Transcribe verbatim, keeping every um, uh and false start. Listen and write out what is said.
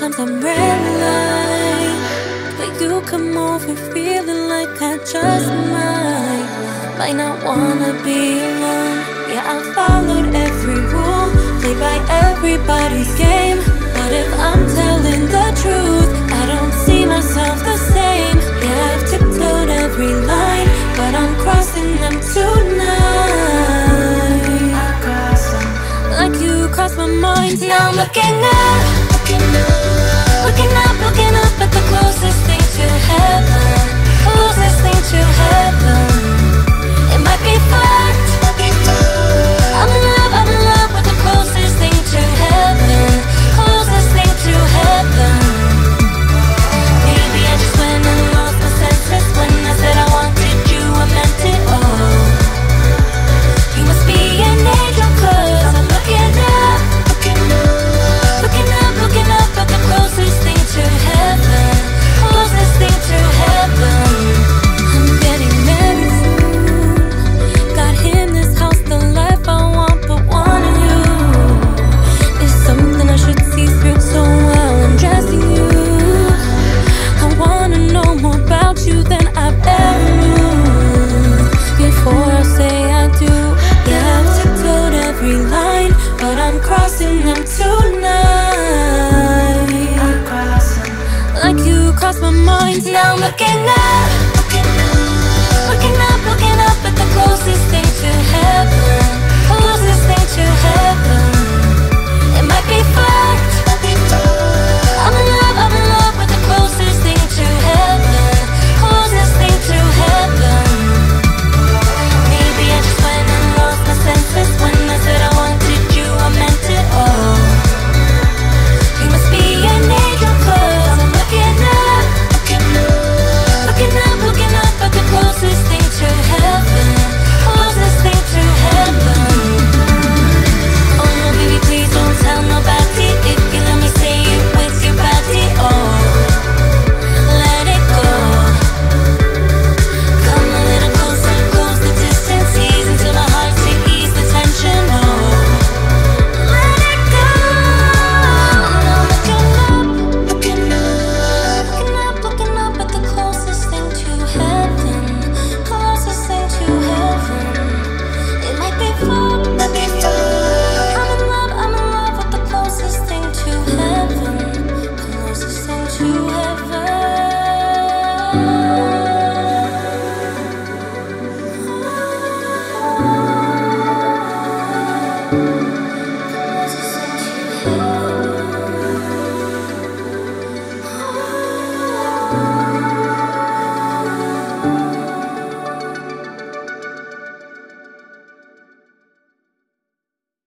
sometimes I'm red line, but you come over feeling like I just might Might not wanna be alone. Yeah, I followed every rule, played by everybody's game. But if I'm telling the truth, I don't see myself the same. Yeah, I've tiptoed every line, but I'm crossing them tonight. I cross them like you crossed my mind. Now I'm looking up, looking up, looking up, looking up at the closest thing to heaven, closest thing to heaven. It might be fact, I'm in love, I'm in love with the closest thing to heaven, closest thing to heaven. Maybe I just went and lost my senses when I said I wanted you, I meant it all. You must be an angel, cause I'm looking up, looking up, looking up, looking up at the closest thing to heaven, closest thing to heaven. I'm getting married soon, got in this house the life I want, but wanting you is something I should see through. So while I'm dressing you, I wanna know more about you than I've ever knew. Before I say I do, yeah, I've tiptoed every line, but I'm crossing them tonight. I cross them like you crossed my mind. Now I'm looking up,